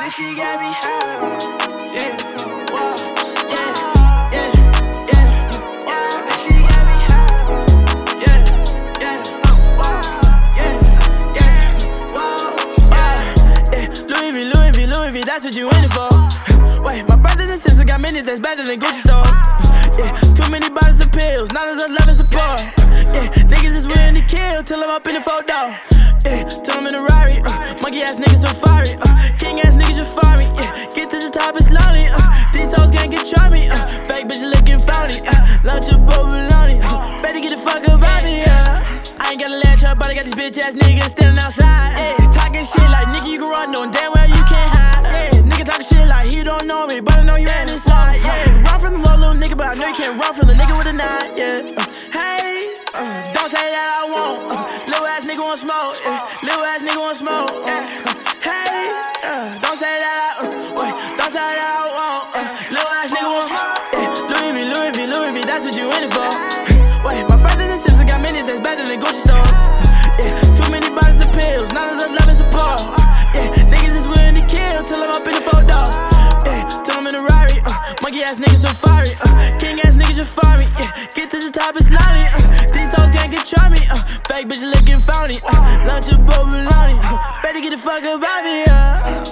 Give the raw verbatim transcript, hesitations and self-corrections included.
and she got me high. Yeah, whoa, yeah, yeah, yeah, yeah. And she got me high. Yeah, yeah, whoa, yeah, yeah, whoa, yeah, yeah. Louis V, Louis V, Louis V, that's what you in it for. Wait, my brothers and sisters got many that's better than Gucci store. Yeah, too many bottles of pills, not enough love and support. Yeah, niggas is willing to kill till I'm up in the photo. Yeah, till I'm in a Rari, uh, monkey ass niggas safari, uh, king ass niggas just fire me. Yeah, get to the top, it's lonely. Uh, these hoes can't control me. Uh, fake bitches looking phony. Uh, lunch of bologna. Uh, better get the fuck up out me. Yeah, I ain't got a latch up, but I got these bitch ass niggas standing outside. Yeah, talking shit like nigga, you can run, knowing damn well you can't hide. Yeah, nigga talking shit like he don't know me, but I know you ain't inside. Yeah, run from the low little nigga, but I know you can't run from the nigga with a nine. Yeah, uh, hey, uh, don't say that I won't. Uh, little ass nigga want smoke. Yeah, little ass nigga want smoke. Uh, uh, hey, uh, don't say that I, uh, wait, don't say that I won't. Uh, little ass nigga want smoke. Yeah, Louis V, Louis V, Louis V, that's what you in it for. Wait, my brothers and sisters got many that's better than Gucci store. Yeah, too many bottles of pills, not enough love and support. Yeah, niggas is willing to kill till I'm up in the photo. Yeah, till I'm in a Rari, uh, monkey ass niggas safari, uh, king ass niggas just fire me. Yeah, get to the top, it's lonely. Uh, these hoes can't control me. Uh, fake bitches looking phony. Uh, lunch of bologna. Uh, better get the fuck up out of here.